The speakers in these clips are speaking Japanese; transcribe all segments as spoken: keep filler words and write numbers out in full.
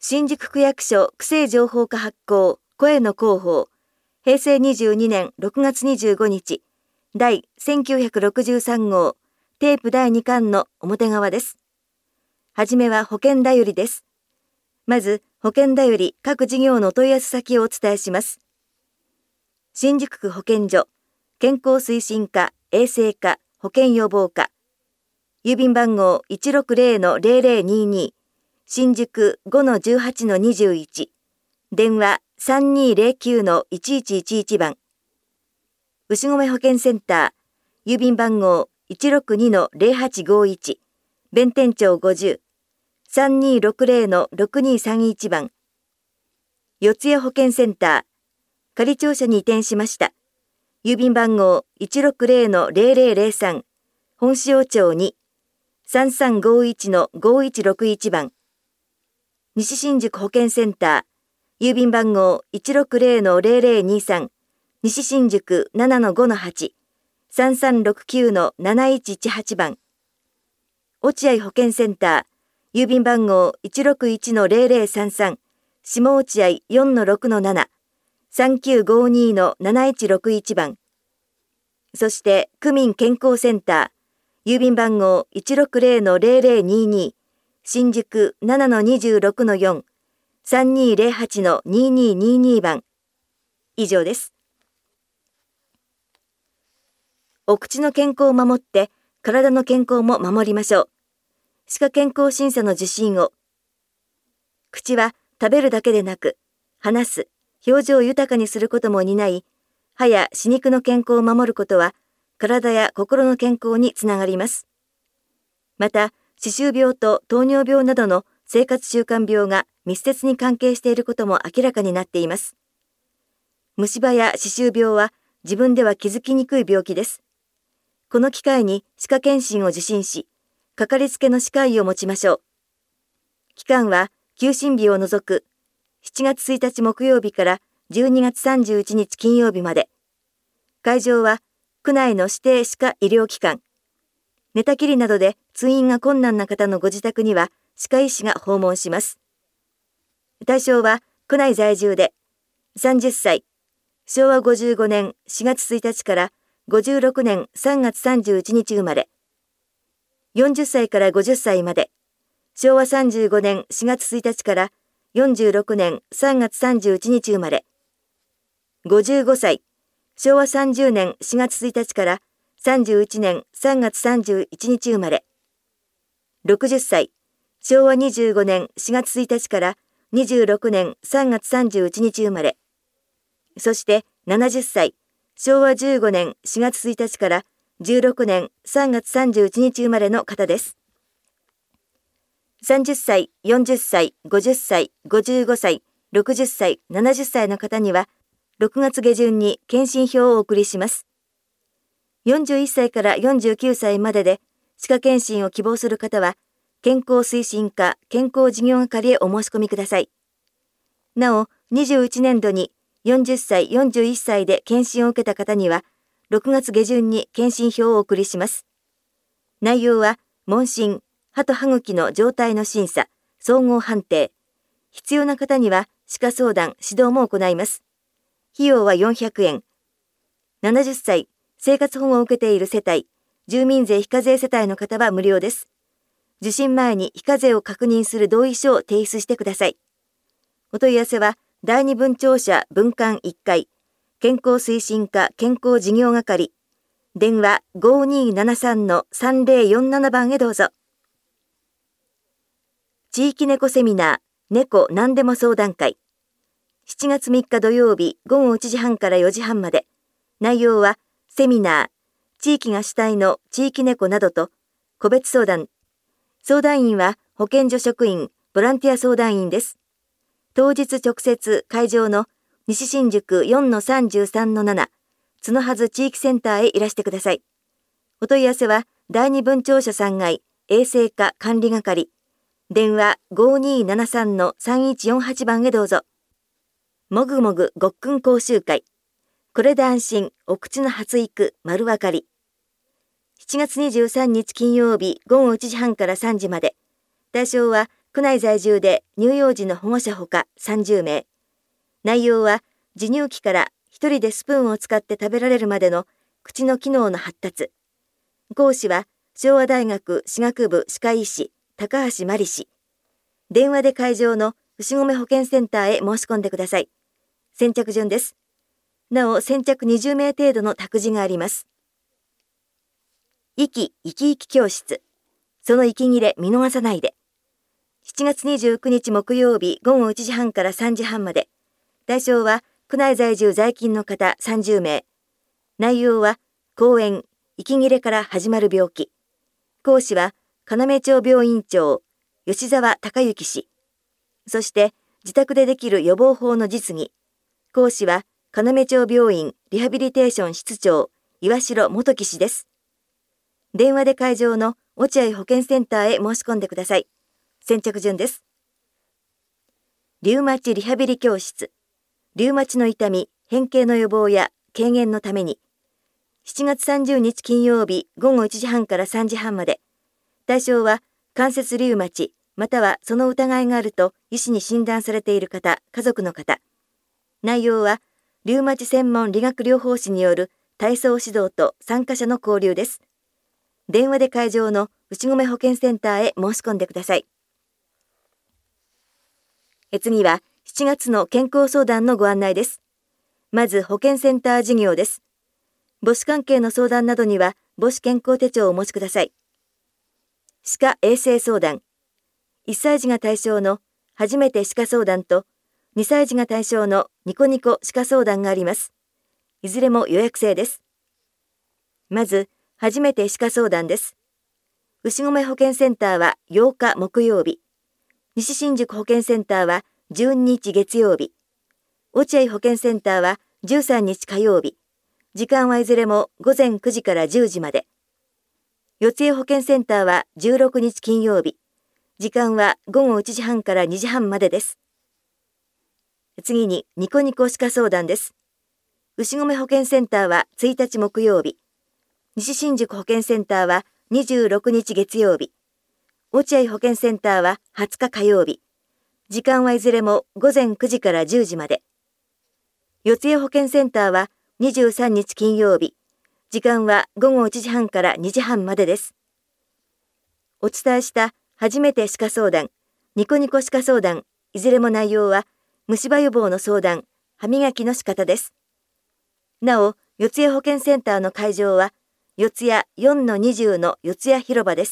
新宿区役所区政情報課発行声の広報へいせいにじゅうにねんろくがつにじゅうごにち第せんきゅうひゃくろくじゅうさんごうテープだいにかんの表側です。はじめは保険だよりです。まず保険だより各事業のお問い合わせ先をお伝えします。新宿区保健所健康推進課衛生課保健予防課郵便番号 いちろくぜろのぜろぜろにに 新宿 ごのじゅうはちのにじゅういち 電話 さんにーぜろきゅうのいちいちいちいち 番牛込保健センター郵便番号 いちろくにのぜろはちごいち 弁天町ごじゅう さんにーろくぜろのろくにーさんいち 番四谷保健センター仮庁舎に移転しました。郵便番号 いちろくぜろのぜろぜろぜろさん 本塩町に さんさんごいちのごいちろくいち 番西新宿保健センター郵便番号 いちろくぜろのぜろぜろにさん 西新宿 ななのごのはち さんさんろくきゅうのなないちいちはち 番落合保健センター郵便番号 いちろくいちのぜろぜろさんさん 下落合 よんのろくのなな さんきゅうごにのなないちろくいち 番そして区民健康センター郵便番号 いちろくぜろのぜろぜろにに 新宿 ななのにじゅうろくのよん さんにーぜろはちのににーにに 番以上です。お口の健康を守って体の健康も守りましょう。歯科健康審査の受診を。口は食べるだけでなく話す表情を豊かにすることも担い、歯や歯肉の健康を守ることは体や心の健康につながります。また歯周病と糖尿病などの生活習慣病が密接に関係していることも明らかになっています。虫歯や歯周病は自分では気づきにくい病気です。この機会に歯科検診を受診し、かかりつけの歯科医を持ちましょう。期間は休診日を除くしちがつついたち木曜日からじゅうにがつさんじゅういちにち金曜日まで。会場は区内の指定歯科医療機関。寝たきりなどで通院が困難な方のご自宅には歯科医師が訪問します。対象は区内在住でさんじゅっさい、しょうわごじゅうごねんしがつついたちからごじゅうろくねんさんがつさんじゅういちにち生まれ、よんじゅっさいからごじゅっさいまで、しょうわさんじゅうごねんしがつついたちからよんじゅうろくねんさんがつさんじゅういちにち生まれ、ごじゅうごさい、しょうわさんじゅうねんしがつついたちからさんじゅういちねんさんがつさんじゅういちにち生まれ、ろくじゅっさい、しょうわにじゅうごねんしがつついたちからにじゅうろくねんさんがつさんじゅういちにち生まれ、そしてななじゅっさい、しょうわじゅうごねんしがつついたちからじゅうろくねんさんがつさんじゅういちにち生まれの方です。さんじゅっさい、よんじゅっさい、ごじゅっさい、ごじゅうごさい、ろくじゅっさい、ななじゅっさいの方にはろくがつげじゅんに検診票をお送りします。よんじゅういっさいからよんじゅうきゅうさいまでで歯科検診を希望する方は健康推進課健康事業係へお申し込みください。なお、にじゅういちねんどによんじゅっさい、よんじゅういっさいで検診を受けた方にはろくがつげじゅんに検診票をお送りします。内容は問診、歯と歯茎の状態の審査、総合判定。必要な方には歯科相談、指導も行います。費用はよんひゃくえん。ななじゅっさい、生活保護を受けている世帯、住民税非課税世帯の方は無料です。受診前に非課税を確認する同意書を提出してください。お問い合わせはだいに分庁舎分館いっかい、健康推進課健康事業係、電話 ごにーななさんのさんぜろよんなな 番へどうぞ。地域猫セミナー、猫何でも相談会。しちがつみっか土曜日ごごいちじはんからよじはんまで。内容はセミナー、地域が主体の地域猫などと個別相談。相談員は保健所職員、ボランティア相談員です。当日直接会場の西新宿 よんのさんじゅうさんのなな 角はず地域センターへいらしてください。お問い合わせはだいに分庁舎さんがい衛生課管理係、電話 ごにーななさんのさんいちよんはち 番へどうぞ。もぐもぐごっくん講習会。これで安心、お口の発育丸わかり。しちがつにじゅうさんにち金曜日ごごいちじはんからさんじまで。対象は区内在住で乳幼児の保護者ほかさんじゅうめい。内容は、授乳期から一人でスプーンを使って食べられるまでの口の機能の発達。講師は、昭和大学歯学部歯科医師、高橋真理氏。電話で会場の牛込保健センターへ申し込んでください。先着順です。なお、先着にじゅうめい程度の託児があります。息生き生き教室。その息切れ見逃さないで。しちがつにじゅうくにち木曜日午後いちじはんからさんじはんまで。対象は区内在住在勤の方さんじゅうめい。内容は講演、息切れから始まる病気。講師は要町病院長、吉澤隆之氏。そして自宅でできる予防法の実技。講師は要町病院リハビリテーション室長、岩城元樹氏です。電話で会場の落合保健センターへ申し込んでください。先着順です。リウマチリハビリ教室。リウマチの痛み、変形の予防や軽減のために。しちがつさんじゅうにち金曜日午後いちじはんからさんじはんまで。対象は関節リウマチ、またはその疑いがあると医師に診断されている方、家族の方。内容はリウマチ専門理学療法士による体操指導と参加者の交流です。電話で会場の牛込保健センターへ申し込んでください。え次はしちがつの健康相談のご案内です。まず保健センター事業です。母子関係の相談などには母子健康手帳をお持ちください。歯科衛生相談。いっさい児が対象の初めて歯科相談とにさい児が対象のニコニコ歯科相談があります。いずれも予約制です。まず、初めて歯科相談です。牛込保健センターはようか木曜日。西新宿保健センターはじゅうににち月曜日。落合保健センターはじゅうさんにち火曜日。時間はいずれもごぜんくじからじゅうじまで。四谷保健センターはじゅうろくにち金曜日。時間はごごいちじはんからにじはんまでです。次にニコニコ歯科相談です。牛込保健センターはついたち木曜日。西新宿保健センターはにじゅうろくにち月曜日。落合保健センターははつか火曜日。時間はいずれもごぜんくじからじゅうじまで。四谷保健センターはにじゅうさんにち金曜日。時間はごごいちじはんからにじはんまでです。お伝えした初めて歯科相談、ニコニコ歯科相談、いずれも内容は虫歯予防の相談、歯磨きの仕方です。なお、四谷保健センターの会場は四谷 よんのにじゅう の四谷広場です。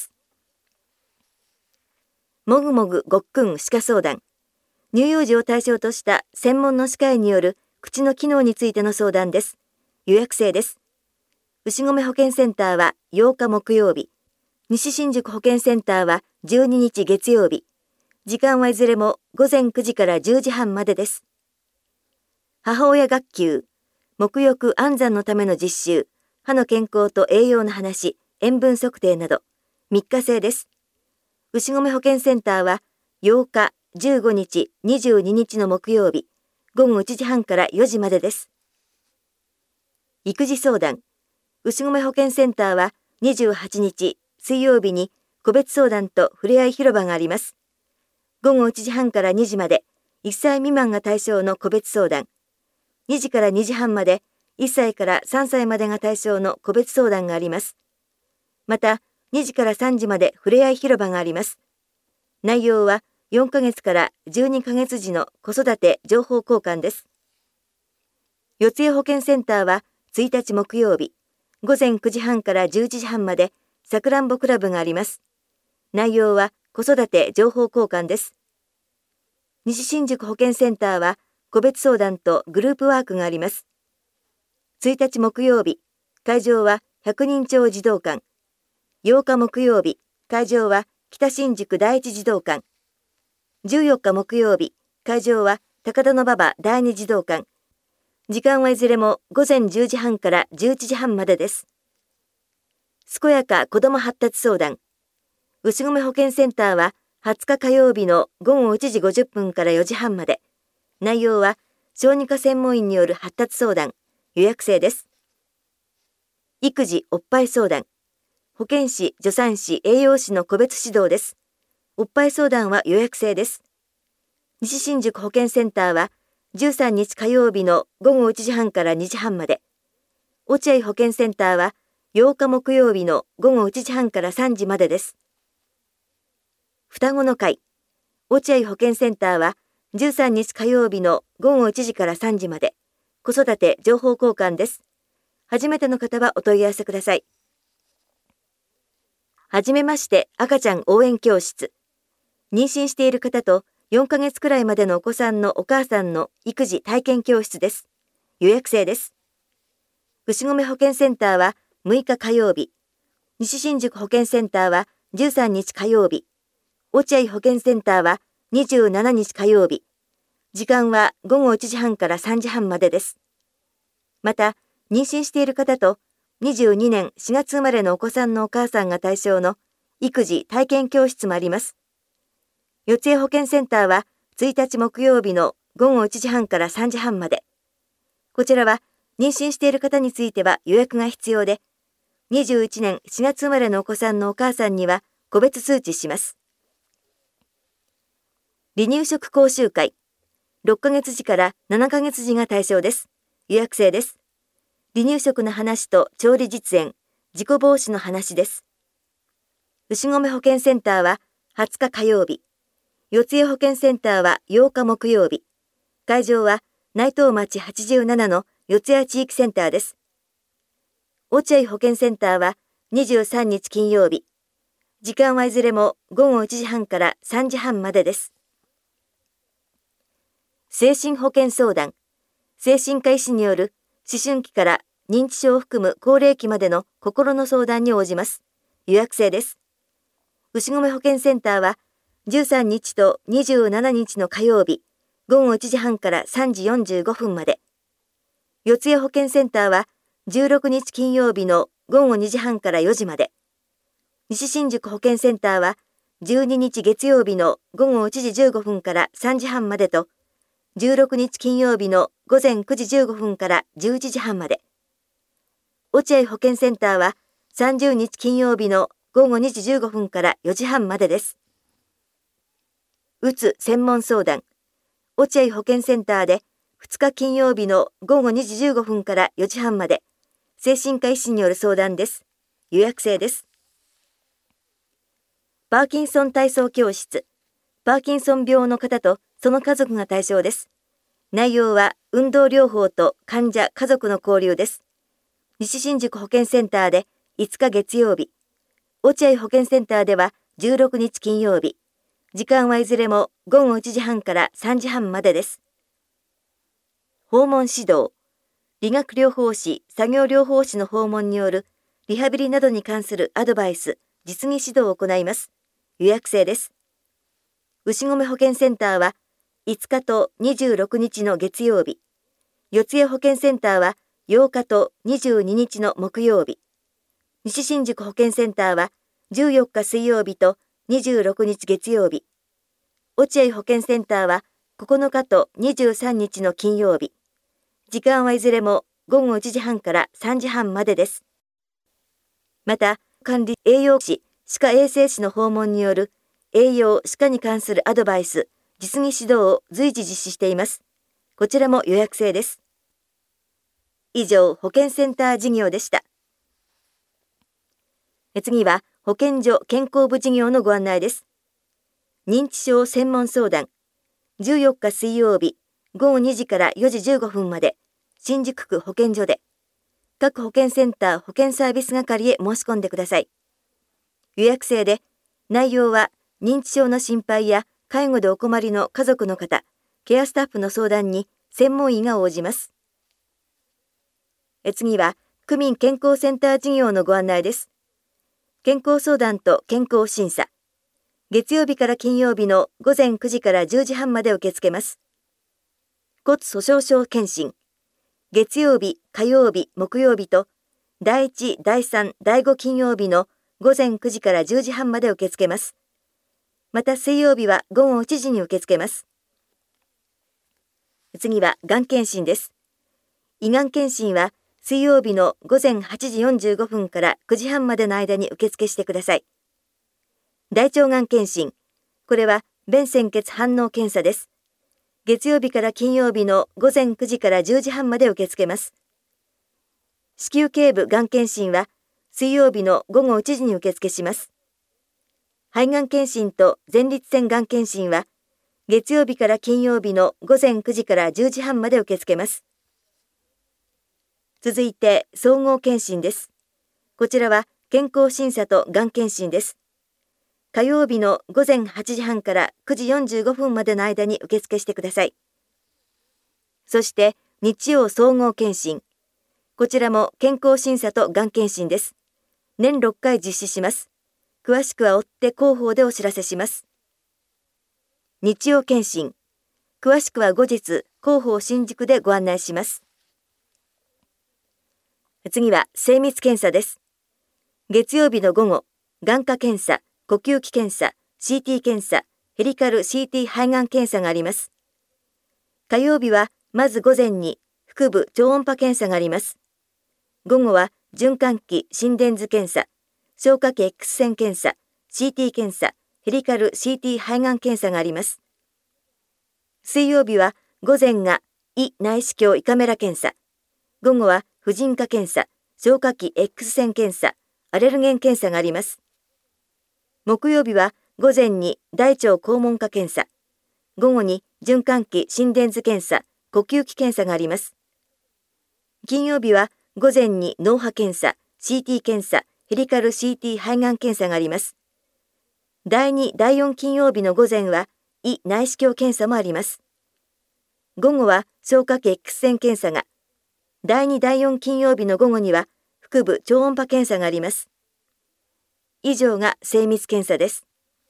もぐもぐごっくん歯科相談。乳幼児を対象とした専門の歯科医による口の機能についての相談です。予約制です。牛込保健センターはようか木曜日。西新宿保健センターはじゅうににち月曜日。時間はいずれもごぜんくじからじゅうじはんまでです。母親学級、沐浴安産のための実習、歯の健康と栄養の話、塩分測定など、みっか制です。牛込保健センターはようか、じゅうごにち、にじゅうににちの木曜日、ごごいちじはんからよじまでです。育児相談。牛込保健センターはにじゅうはちにち水曜日に個別相談とふれあい広場があります。ごごいちじはんからにじまでいっさい未満が対象の個別相談。にじからにじはんまでいっさいからさんさいまでが対象の個別相談があります。また、にじからさんじまでふれあい広場があります。内容はよんかげつからじゅうにかげつじの子育て情報交換です。四谷保健センターはついたち木曜日、ごぜんくじはんからじゅういちじはんまでさくらんぼクラブがあります。内容は子育て情報交換です。西新宿保健センターは個別相談とグループワークがあります。ついたち木曜日、会場は百人町児童館。ようか木曜日、会場は北新宿第一児童館。じゅうよっか木曜日、会場は高田馬場第二児童館。時間はいずれもごぜんじゅうじはんからじゅういちじはんまでです。健やか子ども発達相談。牛込保健センターははつか火曜日のごごいちじごじゅっぷんからよじはんまで。内容は小児科専門医による発達相談。予約制です。育児おっぱい相談。保健師、助産師、栄養士の個別指導です。 おっぱい相談は予約制です。西新宿保健センターはじゅうさんにち火曜日のごごいちじはんからにじはんまで。落合保健センターはようか木曜日のごごいちじはんからさんじまでです。双子の会。落合保健センターはじゅうさんにち火曜日のごごいちじからさんじまで。子育て情報交換です。初めての方はお問い合わせください。はじめまして赤ちゃん応援教室。妊娠している方とよんかげつくらいまでのお子さんのお母さんの育児体験教室です。予約制です。牛込保健センターはむいか火曜日。西新宿保健センターはじゅうさんにち火曜日。落合保健センターはにじゅうしちにち火曜日。時間はごごいちじはんからさんじはんまでです。また、妊娠している方とにじゅうにねんしがつ生まれのお子さんのお母さんが対象の育児体験教室もあります。四谷保健センターはついたち木曜日のごごいちじはんからさんじはんまで。こちらは妊娠している方については予約が必要で、にじゅういちねんしがつ生まれのお子さんのお母さんには個別通知します。離乳食講習会。ろっかげつじからななかげつじが対象です。予約制です。離乳食の話と調理実演、事故防止の話です。牛込保健センターははつか火曜日。四谷保健センターはようか木曜日。会場は内藤町はちじゅうななの四谷地域センターです。落合保健センターはにじゅうさんにち金曜日。時間はいずれもごごいちじはんからさんじはんまでです。精神保健相談。精神科医師による思春期から認知症を含む高齢期までの心の相談に応じます。予約制です。牛込保健センターはじゅうさんにちとにじゅうしちにちの火曜日、ごごいちじはんからさんじよんじゅうごふんまで。四谷保健センターはじゅうろくにち金曜日のごごにじはんからよじまで。西新宿保健センターはじゅうににち月曜日のごごいちじじゅうごふんからさんじはんまでと、じゅうろくにち金曜日のごぜんくじじゅうごふんからじゅういちじはんまで。落合保健センターはさんじゅうにち金曜日のごごにじじゅうごふんからよじはんまでです。うつ専門相談。落合保健センターでふつか金曜日のごごにじじゅうごふんからよじはんまで、精神科医師による相談です。予約制です。パーキンソン体操教室。パーキンソン病の方とその家族が対象です。内容は運動療法と患者・家族の交流です。西新宿保健センターでいつか月曜日。落合保健センターではじゅうろくにち金曜日。時間はいずれもごごいちじはんからさんじはんまでです。訪問指導。理学療法士、作業療法士の訪問によるリハビリなどに関するアドバイス、実技指導を行います。予約制です。牛込保健センターはいつかとにじゅうろくにちの月曜日。四谷保健センターはようかとにじゅうににちの木曜日。西新宿保健センターはじゅうよっか水曜日とにじゅうろくにち月曜日。落合保健センターはここのかとにじゅうさんにちの金曜日。時間はいずれもごごいちじはんからさんじはんまでです。また、管理栄養士、歯科衛生士の訪問による栄養・歯科に関するアドバイス、実技指導を随時実施しています。こちらも予約制です。以上、保健センター事業でした。次は、保健所健康部事業のご案内です。認知症専門相談。じゅうよっか水曜日、ごごにじからよじじゅうごふんまで、新宿区保健所で、各保健センター保健サービス係へ申し込んでください。予約制で、内容は認知症の心配や介護でお困りの家族の方、ケアスタッフの相談に専門医が応じます。え次は、区民健康センター事業のご案内です。健康相談と健康審査。月曜日から金曜日のごぜんくじからじゅうじはんまで受け付けます。骨粗鬆症検診。月曜日、火曜日、木曜日と、だいいち、だいさん、だいご金曜日のごぜんくじからじゅうじはんまで受け付けます。また水曜日はごごいちじに受け付けます。次は、がん検診です。胃がん検診は、水曜日のごぜんはちじよんじゅうごふんからくじはんまでの間に受付してください。大腸がん検診、 これは便潜血反応検査です。月曜日から金曜日のごぜんくじからじゅうじはんまで受け付けます。子宮頸部がん検診は水曜日のごごいちじに受付します。肺がん検診と前立腺がん検診は月曜日から金曜日のごぜんくじからじゅうじはんまで受け付けます。続いて総合検診です。こちらは健康審査とがん検診です。火曜日のごぜんはちじはんからくじよんじゅうごふんまでの間に受付してください。そして日曜総合検診。こちらも健康審査とがん検診です。年ろっかい実施します。詳しくは追って広報でお知らせします。日曜検診。詳しくは後日広報新宿でご案内します。次は精密検査です。月曜日の午後、眼科検査、呼吸器検査、シーティー 検査、ヘリカル シーティー 肺がん検査があります。火曜日はまず午前に腹部超音波検査があります。午後は循環器心電図検査、消化器 X 線検査、シーティー 検査、ヘリカル シーティー 肺がん検査があります。水曜日は午前が胃内視鏡胃カメラ検査、午後は婦人科検査、消化器 X 線検査、アレルゲン検査があります。木曜日は午前に大腸肛門科検査、午後に循環器心電図検査、呼吸器検査があります。金曜日は午前に脳波検査、シーティー 検査、ヘリカル シーティー 肺がん検査があります。だいに、だいよん金曜日の午前は胃内視鏡検査もあります。午後は消化器 X 線検査が、だいに、だいよん金曜日の午後には腹部超音波検査があります。以上が精密検査です。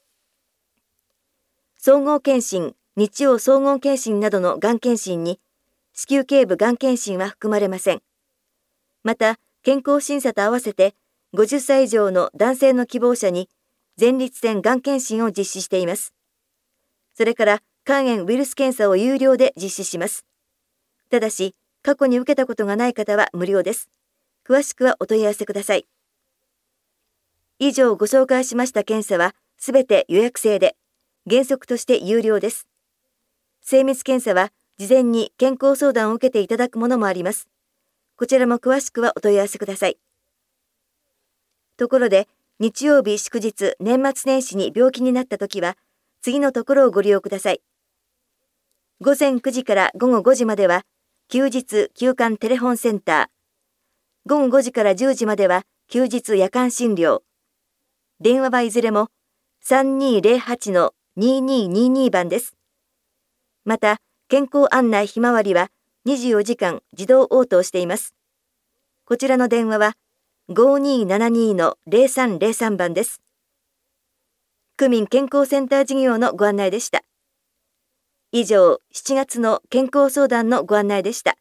総合検診、日曜総合検診などのがん検診に子宮頸部がん検診は含まれません。また、健康審査と合わせてごじゅっさい以上の男性の希望者に前立腺がん検診を実施しています。それから肝炎ウイルス検査を有料で実施します。ただし、過去に受けたことがない方は無料です。詳しくはお問い合わせください。以上ご紹介しました検査はすべて予約制で、原則として有料です。精密検査は事前に健康相談を受けていただくものもあります。こちらも詳しくはお問い合わせください。ところで、日曜日祝日年末年始に病気になったときは、次のところをご利用ください。午前くじから午後ごじまでは、休日休館テレフォンセンター。午後ごじからじゅうじまでは、休日夜間診療。電話はいずれも さんにーぜろはち のにーにーにーにー 番です。また、健康案内ひまわりはにじゅうよじかん自動応答しています。こちらの電話はごにーななにーのぜろさんぜろさん 番です。区民健康センター事業のご案内でした。以上、しちがつの健康相談のご案内でした。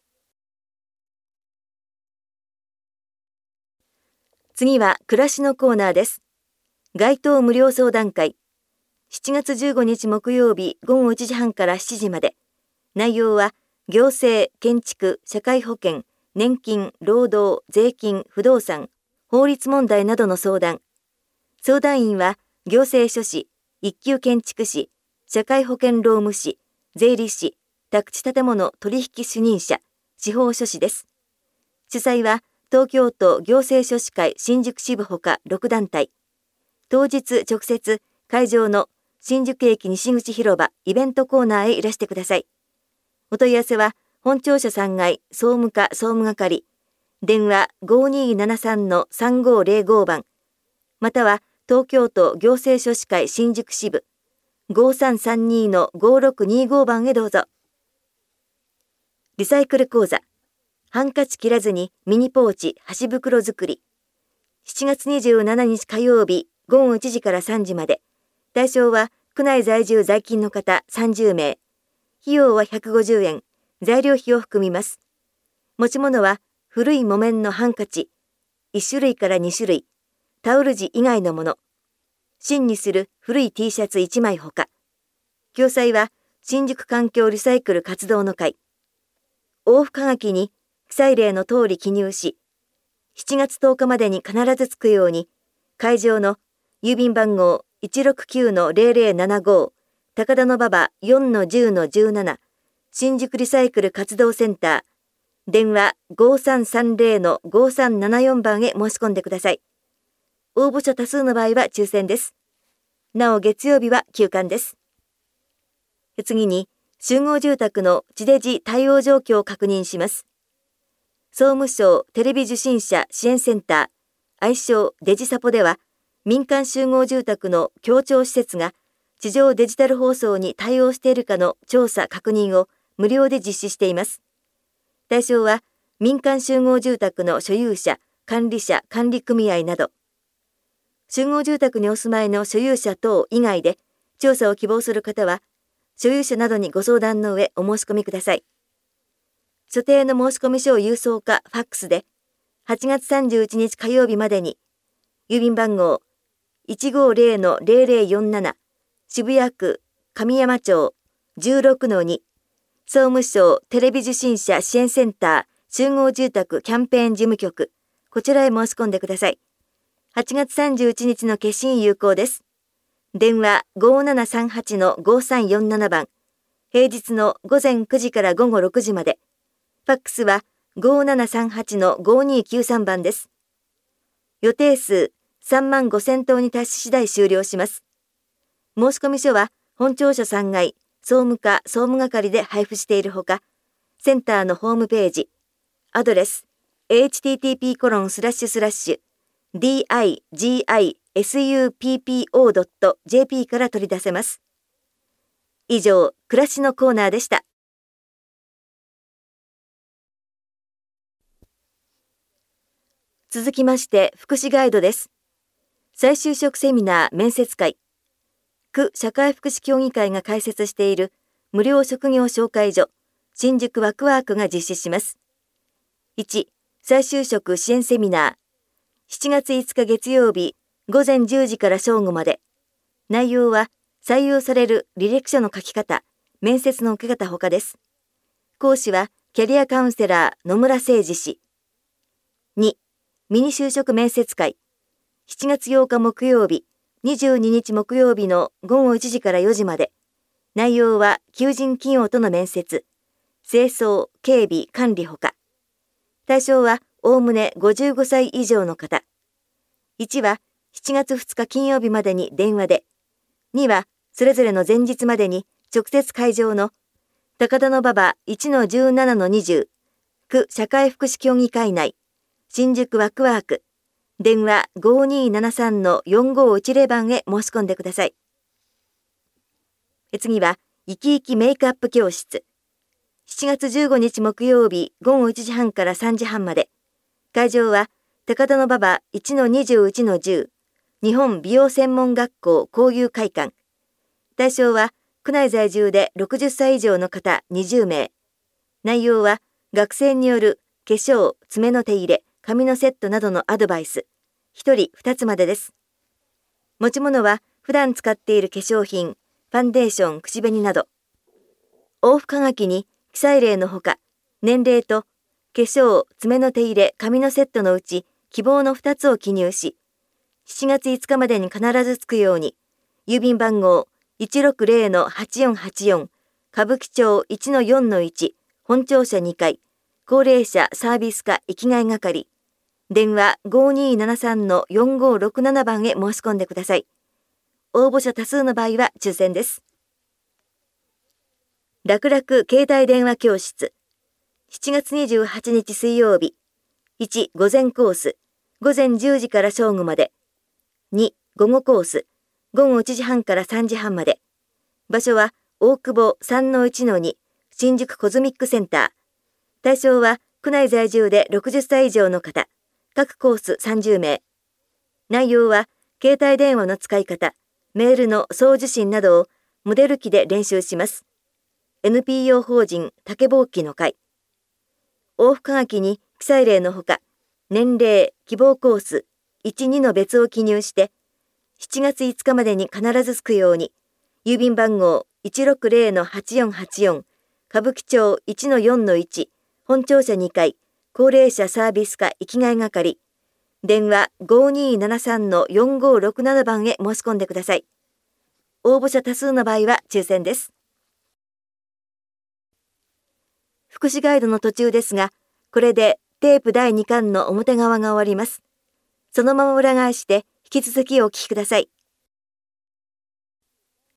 次は暮らしのコーナーです。街頭無料相談会。しちがつじゅうごにち木曜日ごごいちじはんからしちじまで。内容は行政、建築、社会保険、年金、労働、税金、不動産、法律問題などの相談。相談員は行政書士、一級建築士、社会保険労務士、税理士、宅地建物取引主任者、司法書士です。主催は東京都行政書士会新宿支部ほかろくだんたい。当日直接会場の新宿駅西口広場イベントコーナーへいらしてください。お問い合わせは本庁舎さんがい総務課総務係、電話 ごにーななさんのさんごーぜろご 番、または東京都行政書士会新宿支部ごさんさんにのごろくにご番へどうぞ。リサイクル講座、ハンカチ切らずにミニポーチ箸袋作り。しちがつにじゅうしちにち火曜日ごごいちじからさんじまで。対象は区内在住在勤の方さんじゅうめい。費用はひゃくごじゅうえん。材料費を含みます。持ち物は古い木綿のハンカチいち種類からに種類、タオル地以外のもの、芯にする古い T シャツいちまいほか。共催は新宿環境リサイクル活動の会。往復はがきに記載例の通り記入し、しちがつとおかまでに必ず着くように、会場の郵便番号いちろくきゅうのゼロゼロななご、高田馬場 よんのじゅうのじゅうなな、新宿リサイクル活動センター、電話 ごさんさんゼロのごさんななよん 番へ申し込んでください。応募者多数の場合は抽選です。なお月曜日は休館です。次に、集合住宅の地デジ対応状況を確認します。総務省テレビ受信者支援センター、愛称デジサポでは、民間集合住宅の協調施設が地上デジタル放送に対応しているかの調査確認を無料で実施しています。対象は民間集合住宅の所有者、管理者、管理組合など。集合住宅にお住まいの所有者等以外で調査を希望する方は、所有者などにご相談の上お申し込みください。所定の申込書を郵送かファックスではちがつさんじゅういちにち火曜日までに、郵便番号 いちごゼロのゼロゼロよんなな 渋谷区神山町 じゅうろくのに 総務省テレビ受信者支援センター集合住宅キャンペーン事務局、こちらへ申し込んでください。はちがつさんじゅういちにちの消印有効です。電話 ごななさんはちのごさんよんなな 番、平日のごぜんくじから午後ろくじまで、ファックスはごななさんはちのごにきゅうさん 番です。予定数さんまんごせんとうに達し次第終了します。申込書は本庁舎さんがい、総務課総務係で配布しているほか、センターのホームページ、アドレス エイチティーティーピーコロンスラッシュスラッシュディーアイジーアイエスユーピーピーオードットジェーピー から取り出せます。以上、暮らしのコーナーでした。続きまして、福祉ガイドです。再就職セミナー面接会。区社会福祉協議会が開設している無料職業紹介所、新宿ワクワークが実施します。いち、再就職支援セミナー。しちがついつか月曜日、ごぜんじゅうじから正午まで。内容は、採用される履歴書の書き方、面接の受け方ほかです。講師は、キャリアカウンセラー野村誠二氏。に、ミニ就職面接会。しちがつようか木曜日、にじゅうににち木曜日のごごいちじからよじまで。内容は、求人企業との面接。清掃、警備、管理ほか。対象は、おおむねごじゅうごさい以上の方。いちはしちがつふつか金曜日までに電話で、にはそれぞれの前日までに直接会場の高田馬場 いちのじゅうななのにじゅう、区社会福祉協議会内、新宿ワクワーク、電話 ごにーななさんのよんごいちゼロ 番へ申し込んでください。次は、生き生きメイクアップ教室。しちがつじゅうごにち木曜日ごごいちじはんからさんじはんまで。会場は、高田馬場 いちのにじゅういちのじゅう、日本美容専門学校交友会館。対象は、区内在住でろくじゅっさい以上の方にじゅうめい。内容は、学生による化粧、爪の手入れ、髪のセットなどのアドバイス。ひとりふたつまでです。持ち物は、普段使っている化粧品、ファンデーション、口紅など。往復はがきに、記載例のほか、年齢と、化粧、爪の手入れ、髪のセットのうち希望のふたつを記入し、しちがついつかまでに必ず着くように、郵便番号 いちろくゼロのはちよんはちよん、歌舞伎町 いちのよんのいち、本庁舎にかい、高齢者サービス課生きがい係、電話 ごにーななさんのよんごろくなな 番へ申し込んでください。応募者多数の場合は抽選です。楽々携帯電話教室。しちがつにじゅうはちにち水曜日。いち、午前コース。ごぜんじゅうじから正午まで。に、午後コース。ごごいちじはんからさんじはんまで。場所は、大久保 さんのいちのに、新宿コズミックセンター。対象は、区内在住でろくじゅっさい以上の方。各コースさんじゅうめい。内容は、携帯電話の使い方、メールの送受信などをモデル機で練習します。エヌピーオー 法人竹ぼうきの会。往復はがきに記載例のほか、年齢、希望コース、いち、にの別を記入して、しちがついつかまでに必ず着くように、郵便番号 いちろくゼロのはちよんはちよん、歌舞伎町 いちのよんのいち、本庁舎にかい、高齢者サービス課生きがい係、 電話 ごにーななさんのよんごろくなな 番へ申し込んでください。応募者多数の場合は抽選です。福祉ガイドの途中ですが、これでテープだいにかんの表側が終わります。そのまま裏返して引き続きお聞きください。